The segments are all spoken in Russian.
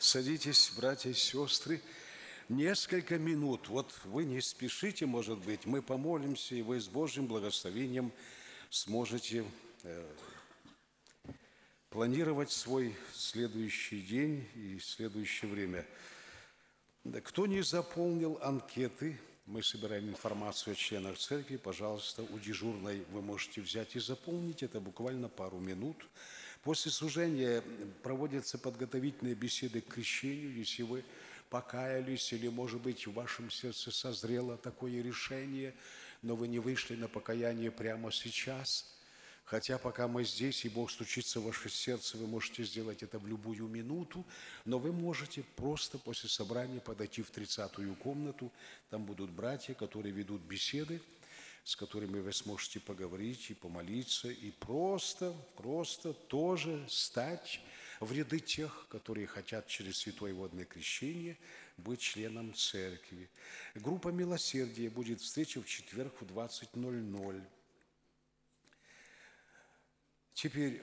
Садитесь, братья и сестры. Несколько минут. Вот вы не спешите, может быть. Мы помолимся, и вы с Божьим благословением сможете планировать свой следующий день и следующее время. Кто не заполнил анкеты, мы собираем информацию о членах церкви, пожалуйста, у дежурной вы можете взять и заполнить, это буквально пару минут. После служения проводятся подготовительные беседы к крещению, если вы покаялись или, может быть, в вашем сердце созрело такое решение, но вы не вышли на покаяние прямо сейчас. Хотя пока мы здесь, и Бог стучится в ваше сердце, вы можете сделать это в любую минуту, но вы можете просто после собрания подойти в 30-ю комнату, там будут братья, которые ведут беседы, с которыми вы сможете поговорить и помолиться, и просто тоже стать в ряды тех, которые хотят через Святое Водное Крещение быть членом церкви. Группа милосердия будет встреча в четверг в 20:00. Теперь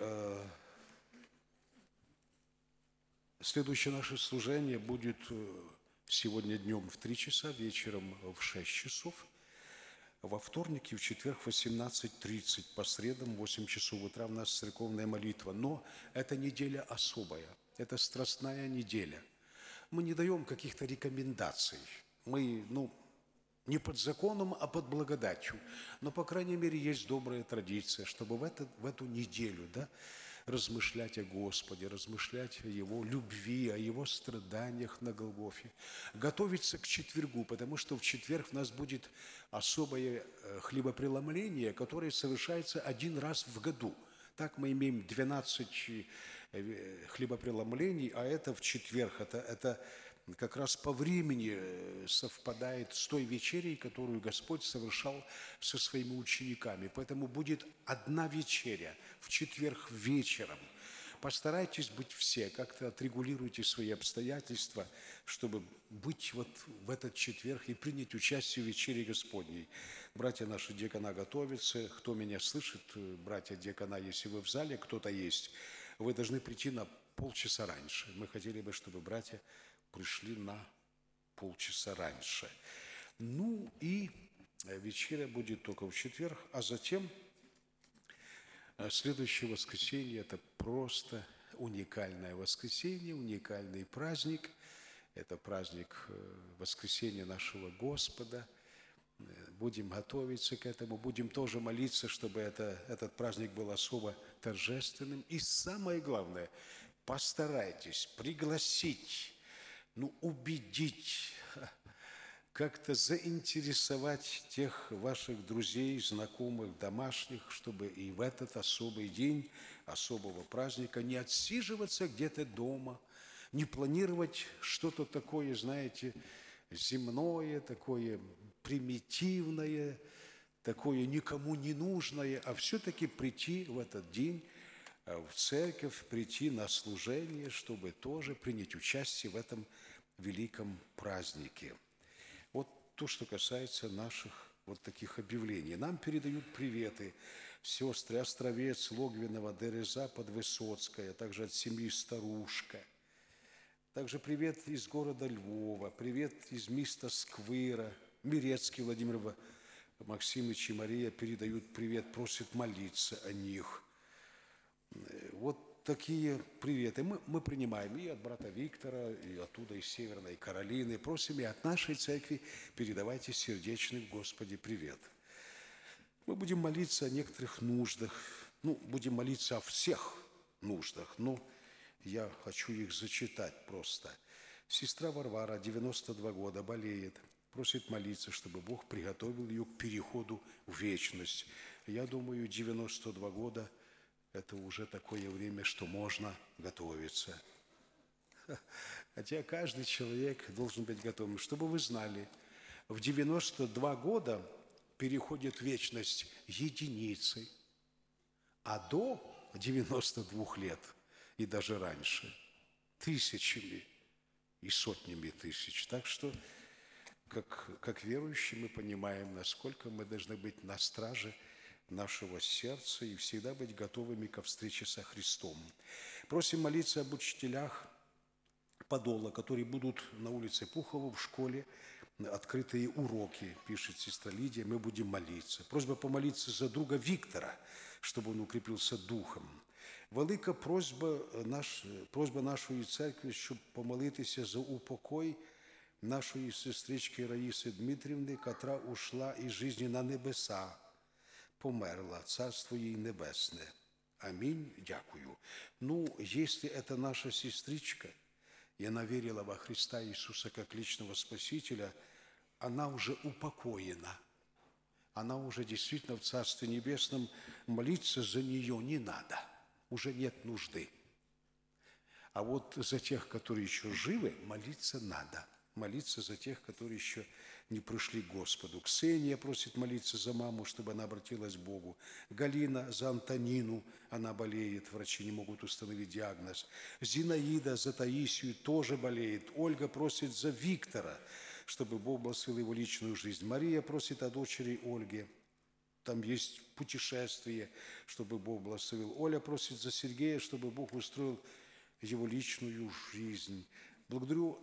следующее наше служение будет сегодня днем в 3 часа, вечером в 6 часов, во вторник и в четверг в 18:30, по средам в 8 часов утра у нас церковная молитва. Но эта неделя особая, это страстная неделя. Мы не даем каких-то рекомендаций, мы, не под законом, а под благодатью. Но, по крайней мере, есть добрая традиция, чтобы в эту неделю размышлять о Господе, размышлять о Его любви, о Его страданиях на Голгофе, готовиться к четвергу, потому что в четверг у нас будет особое хлебопреломление, которое совершается один раз в году. Так мы имеем 12 хлебопреломлений, а это в четверг, это как раз по времени совпадает с той вечерей, которую Господь совершал со своими учениками. Поэтому будет одна вечеря в четверг вечером. Постарайтесь быть все, как-то отрегулируйте свои обстоятельства, чтобы быть вот в этот четверг и принять участие в вечере Господней. Братья наши диакона готовятся. Кто меня слышит, братья диакона, если вы в зале, кто-то есть, вы должны прийти на полчаса раньше. Мы хотели бы, чтобы братья пришли на полчаса раньше. Ну и вечеря будет только в четверг, а затем следующее воскресенье – это просто уникальное воскресенье, уникальный праздник. Это праздник воскресения нашего Господа. Будем готовиться к этому, будем тоже молиться, чтобы этот праздник был особо торжественным. И самое главное, постарайтесь пригласить, убедить, как-то заинтересовать тех ваших друзей, знакомых, домашних, чтобы и в этот особый день, особого праздника не отсиживаться где-то дома, не планировать что-то такое, знаете, земное, такое примитивное, такое никому не нужное, а все-таки прийти в этот день в церковь, прийти на служение, чтобы тоже принять участие в этом великом празднике. Вот то, что касается наших вот таких объявлений. Нам передают приветы сестры Островец, Логвинова, Дереза, Подвысоцкая, также от семьи Старушка. Также привет из города Львова, привет из места Сквыра, Мирецкий Владимир Максимович и Мария передают привет, просят молиться о них. Вот такие приветы мы принимаем и от брата Виктора, и оттуда, из Северной Каролины. Просим и от нашей церкви передавайте сердечный в Господе привет. Мы будем молиться о некоторых нуждах, будем молиться о всех нуждах, но я хочу их зачитать просто. Сестра Варвара, 92 года, болеет, просит молиться, чтобы Бог приготовил ее к переходу в вечность. Я думаю, 92 года – это уже такое время, что можно готовиться. Хотя каждый человек должен быть готовым. Чтобы вы знали, в 92 года переходит в вечность единицы, а до 92 лет и даже раньше тысячами и сотнями тысяч. Так что, как верующие, мы понимаем, насколько мы должны быть на страже нашего сердца и всегда быть готовыми ко встрече со Христом. Просим молиться об учителях, Подола, которые будут на улице Пухова в школе, открытые уроки, пишет сестра Лидия, мы будем молиться. Просьба помолиться за друга Виктора, чтобы он укрепился духом. Велика просьба нашої церкви, щоб помолитися за упокой нашої сестрички Раїси Дмитрівни, котра ушла із житті на небеса, померла, Царство їй Небесне. Аминь, дякую. Ну, если это наша сестричка, и она верила во Христа Иисуса как личного Спасителя, она уже упокоена. Она уже действительно в Царстве Небесном, молиться за нее не надо, уже нет нужды. А вот за тех, которые еще живы, молиться надо. Молиться за тех, которые еще не пришли к Господу. Ксения просит молиться за маму, чтобы она обратилась к Богу. Галина за Антонину, она болеет, врачи не могут установить диагноз. Зинаида за Таисию тоже болеет. Ольга просит за Виктора, чтобы Бог благословил его личную жизнь. Мария просит о дочери Ольге. Там есть путешествие, чтобы Бог благословил. Оля просит за Сергея, чтобы Бог устроил его личную жизнь. Благодарю.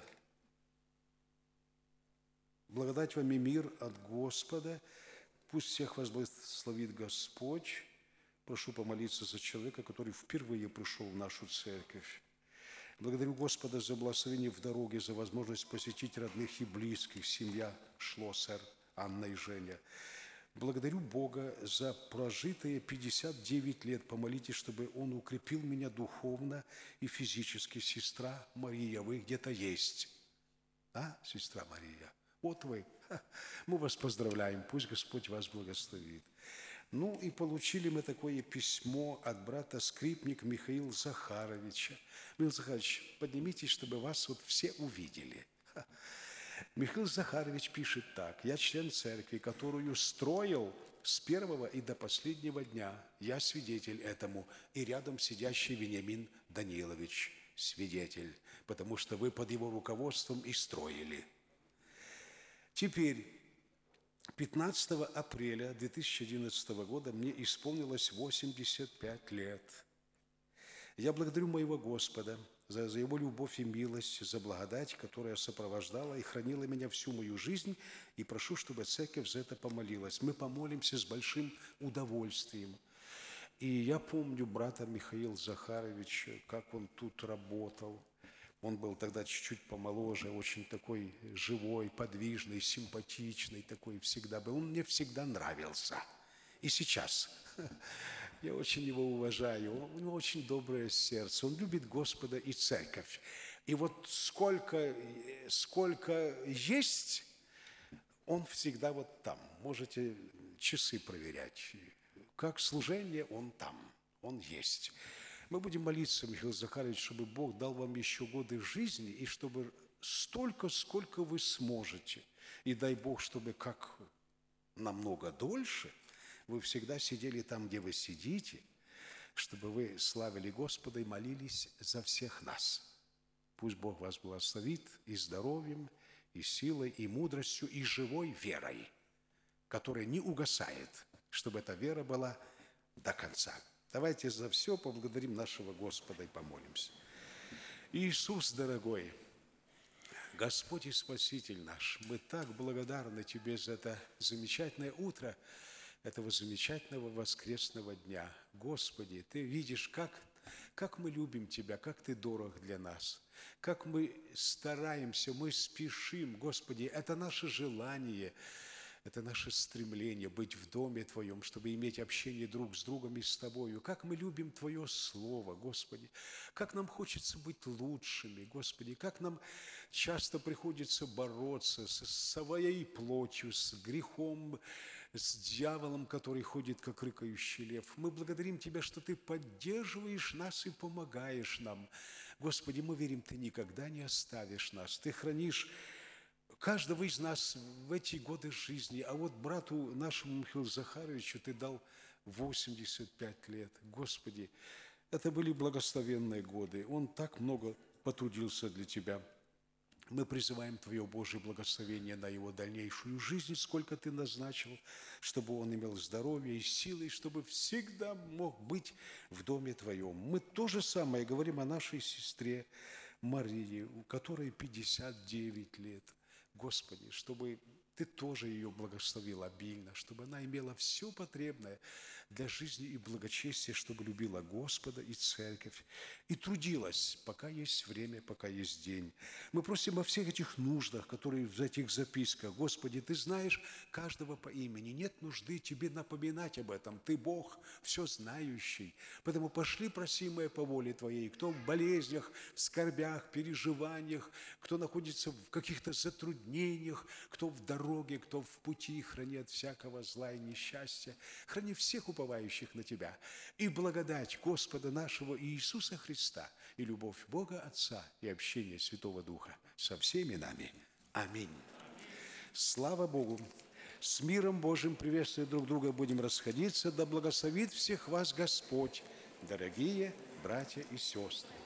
Благодать вам и мир от Господа. Пусть всех вас благословит Господь. Прошу помолиться за человека, который впервые пришел в нашу церковь. Благодарю Господа за благословение в дороге, за возможность посетить родных и близких, семья Шлоссер, Анна и Женя. Благодарю Бога за прожитые 59 лет. Помолитесь, чтобы Он укрепил меня духовно и физически. Сестра Мария, вы где-то есть? А, сестра Мария? Вот вы. Мы вас поздравляем. Пусть Господь вас благословит. Ну и получили мы такое письмо от брата скрипник Михаила Захаровича. Михаил Захарович, поднимитесь, чтобы вас вот все увидели. Михаил Захарович пишет так. Я член церкви, которую строил с первого и до последнего дня. Я свидетель этому. И рядом сидящий Вениамин Данилович свидетель, потому что вы под его руководством и строили. Теперь, 15 апреля 2011 года мне исполнилось 85 лет. Я благодарю моего Господа за Его любовь и милость, за благодать, которая сопровождала и хранила меня всю мою жизнь, и прошу, чтобы церковь за это помолилась. Мы помолимся с большим удовольствием. И я помню брата Михаила Захаровича, как он тут работал. Он был тогда чуть-чуть помоложе, очень такой живой, подвижный, симпатичный, такой всегда был. Он мне всегда нравился. И сейчас. Я очень его уважаю. У него очень доброе сердце. Он любит Господа и церковь. И вот сколько есть, он всегда вот там. Можете часы проверять. Как служение, он там. Он есть. Мы будем молиться, Михаил Захарович, чтобы Бог дал вам еще годы жизни, и чтобы столько, сколько вы сможете. И дай Бог, чтобы как намного дольше вы всегда сидели там, где вы сидите, чтобы вы славили Господа и молились за всех нас. Пусть Бог вас благословит и здоровьем, и силой, и мудростью, и живой верой, которая не угасает, чтобы эта вера была до конца. Давайте за все поблагодарим нашего Господа и помолимся. Иисус, дорогой, Господь и Спаситель наш, мы так благодарны Тебе за это замечательное утро, этого замечательного воскресного дня. Господи, Ты видишь, как мы любим Тебя, как Ты дорог для нас, как мы стараемся, мы спешим, Господи, это наше желание, это наше стремление быть в Доме Твоем, чтобы иметь общение друг с другом и с Тобою. Как мы любим Твое Слово, Господи. Как нам хочется быть лучшими, Господи. Как нам часто приходится бороться со своей плотью, с грехом, с дьяволом, который ходит, как рыкающий лев. Мы благодарим Тебя, что Ты поддерживаешь нас и помогаешь нам. Господи, мы верим, Ты никогда не оставишь нас. Ты хранишь каждого из нас в эти годы жизни. А вот брату нашему Михаилу Захаровичу Ты дал 85 лет. Господи, это были благословенные годы. Он так много потрудился для Тебя. Мы призываем Твое Божие благословение на его дальнейшую жизнь, сколько Ты назначил, чтобы он имел здоровье и силы, и чтобы всегда мог быть в Доме Твоем. Мы то же самое говорим о нашей сестре Марии, у которой 59 лет. Господи, чтобы Ты тоже ее благословил обильно, чтобы она имела все потребное для жизни и благочестия, чтобы любила Господа и Церковь, и трудилась, пока есть время, пока есть день. Мы просим о всех этих нуждах, которые в этих записках. Господи, Ты знаешь каждого по имени, нет нужды Тебе напоминать об этом. Ты Бог, все знающий. Поэтому пошли просимое по воле Твоей, кто в болезнях, в скорбях, переживаниях, кто находится в каких-то затруднениях, кто в дороге, кто в пути, храни от всякого зла и несчастья. Храни всех уповающих на Тебя. И благодать Господа нашего Иисуса Христа, и любовь Бога Отца, и общение Святого Духа со всеми нами. Аминь. Слава Богу! С миром Божьим, приветствуя друг друга, будем расходиться. Да благословит всех вас Господь, дорогие братья и сестры.